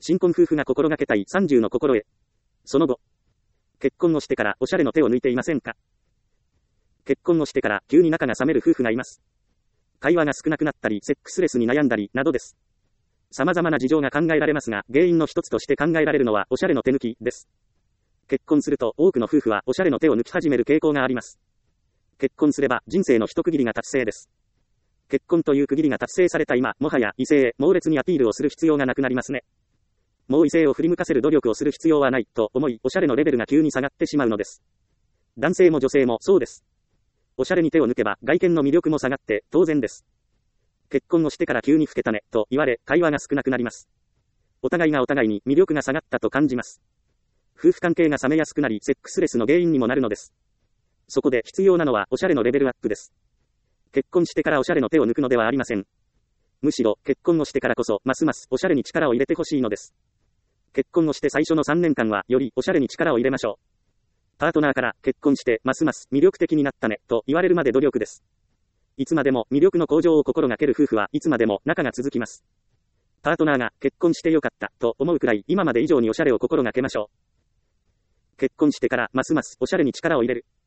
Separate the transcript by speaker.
Speaker 1: 新婚夫婦が心がけたい30の心得。その後。結婚をしてからおしゃれの手を抜いていませんか？結婚をしてから急に仲が冷める夫婦がいます。会話が少なくなったり、セックスレスに悩んだり、などです。様々な事情が考えられますが、原因の一つとして考えられるのはおしゃれの手抜きです。結婚すると多くの夫婦はおしゃれの手を抜き始める傾向があります。結婚すれば人生の一区切りが達成です。結婚という区切りが達成された今、もはや異性へ猛烈にアピールをする必要がなくなりますね。もう異性を振り向かせる努力をする必要はないと思い、おしゃれのレベルが急に下がってしまうのです。男性も女性もそうです。おしゃれに手を抜けば外見の魅力も下がって当然です。結婚をしてから急に老けたねと言われ、会話が少なくなります。お互いがお互いに魅力が下がったと感じます。夫婦関係が冷めやすくなり、セックスレスの原因にもなるのです。そこで必要なのはおしゃれのレベルアップです。結婚してからおしゃれの手を抜くのではありません。むしろ結婚をしてからこそますますおしゃれに力を入れてほしいのです。結婚をして最初の3年間はよりおしゃれに力を入れましょう。パートナーから結婚してますます魅力的になったねと言われるまで努力です。いつまでも魅力の向上を心がける夫婦はいつまでも仲が続きます。パートナーが結婚してよかったと思うくらい今まで以上におしゃれを心がけましょう。結婚してからますますおしゃれに力を入れる。